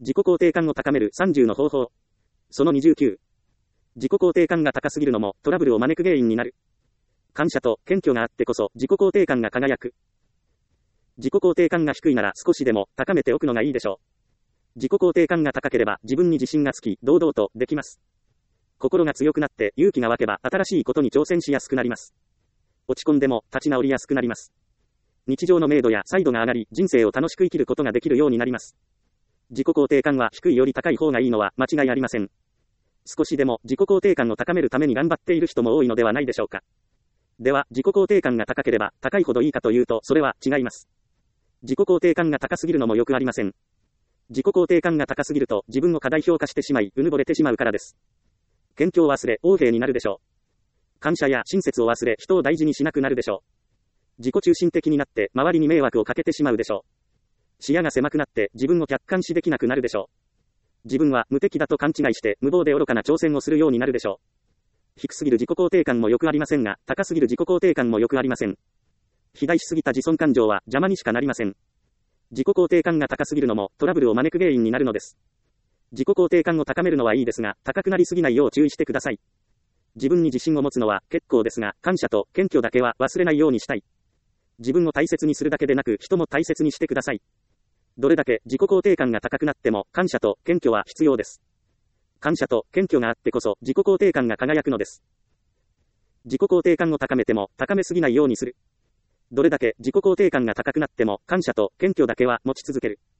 自己肯定感を高める30の方法。その29。自己肯定感が高すぎるのもトラブルを招く原因になる。感謝と謙虚があってこそ自己肯定感が輝く。自己肯定感が低いなら少しでも高めておくのがいいでしょう。自己肯定感が高ければ自分に自信がつき堂々とできます。心が強くなって勇気が湧けば新しいことに挑戦しやすくなります。落ち込んでも立ち直りやすくなります。日常の明度や彩度が上がり人生を楽しく生きることができるようになります。自己肯定感は低いより高い方がいいのは間違いありません。少しでも自己肯定感を高めるために頑張っている人も多いのではないでしょうか。では自己肯定感が高ければ高いほどいいかというとそれは違います。自己肯定感が高すぎるのもよくありません。自己肯定感が高すぎると自分を過大評価してしまい、うぬぼれてしまうからです。謙虚を忘れ、横柄になるでしょう。感謝や親切を忘れ、人を大事にしなくなるでしょう。自己中心的になって、周りに迷惑をかけてしまうでしょう。視野が狭くなって、自分を客観視できなくなるでしょう。自分は無敵だと勘違いして、無謀で愚かな挑戦をするようになるでしょう。低すぎる自己肯定感もよくありませんが、高すぎる自己肯定感もよくありません。肥大しすぎた自尊感情は邪魔にしかなりません。自己肯定感が高すぎるのもトラブルを招く原因になるのです。自己肯定感を高めるのはいいですが、高くなりすぎないよう注意してください。自分に自信を持つのは結構ですが、感謝と謙虚だけは忘れないようにしたい。自分を大切にするだけでなく、人も大切にしてください。どれだけ自己肯定感が高くなっても、感謝と謙虚は必要です。感謝と謙虚があってこそ、自己肯定感が輝くのです。自己肯定感を高めても、高めすぎないようにする。どれだけ自己肯定感が高くなっても、感謝と謙虚だけは持ち続ける。